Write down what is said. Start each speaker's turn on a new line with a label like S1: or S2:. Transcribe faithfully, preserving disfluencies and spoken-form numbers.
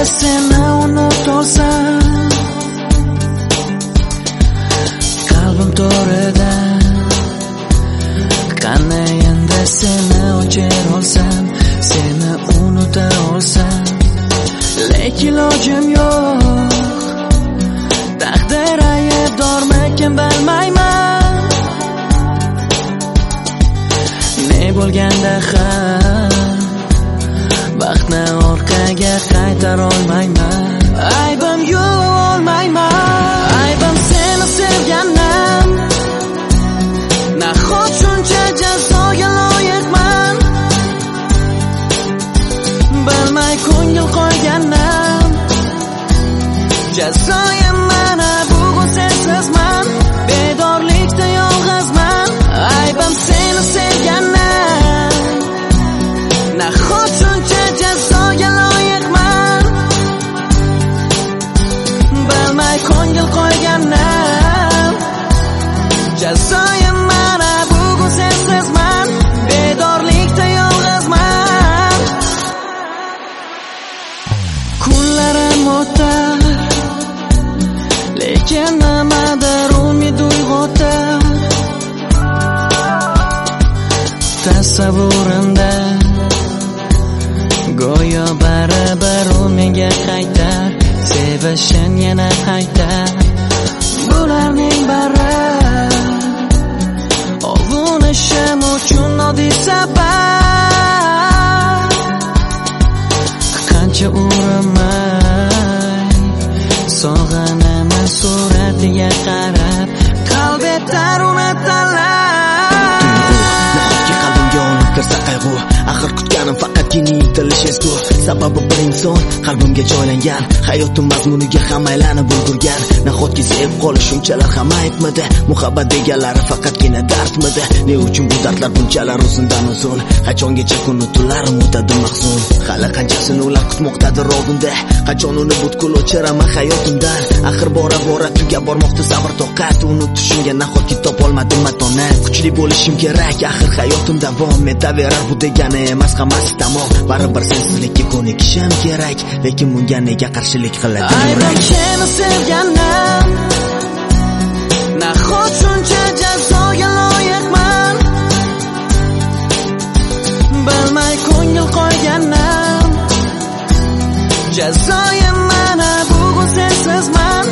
S1: seni unutolsam, qalbim to'rida qani endi seni o'chira olsam, seni unuta olsam, lekin ilojim yo'q. Taqdir aybdormikin bilmayman, ne bo'lganda ham vaqtni orqaga qaytara olmayman. Aybim yo'q, olmayman. Aybim seni sevganim, nahot shuncha jazoga loyiqman. Bilmay ko'ngil qo'yganim, jazoyim mana bugun sensizman. Bedorlikda yolg'izman. Aybim seni sevganim, nahot shuncha jazoga loyiqman. Bilmay ko'ngil qo'yganim, jazoyim mana bugun sensizman. Bedorlikda yolg'izman. Kunlarim o'tar, lekin nimadir umid uyg'otar. Tasavvurimda go'yo baribir u menga qaytar, sevishim yana qaytar. Bularning bari ovunishim uchun oddiy sabab. Qancha urinmay sog'inaman suratiga qarab, qalbetlar uni tanlab.
S2: Qalbimga olib kirsa qayg'u, axir kutganim faqatgina intilish estu. Sababi bir inson qalbimga joylangan, hayotim mazmuniga ham aylanib ulgurgan. Nahotki sevib qolish shunchalar ham aytmadi, muhabbat deganlari faqatgina dardmidi? Ne uchun bu dardlar bunchalar uzundan uzun? Qachongacha kun o'tlar o'tadi mahzun? Hali qanchasini ular kutmoqdadir oldinda, qachon uni butkul o'chiraman hayotimdan? Axir bora bora tugab bormoqda sabr toqat, uni tushunga nahotki topolmadim matonat? Kuchli bo'lishim kerak, axir hayotim davom etaverar, bu degani emas hammasi tamom. Baribir sensizlikka ko'nikishim kerak, lekin bunga nega qarshilik qiladi yurak?
S1: Aybim seni sevganim, nahot shuncha jazoga loyiqman. Bilmay ko'ngil qo'yganim, jazoyim mana bugun sensizman.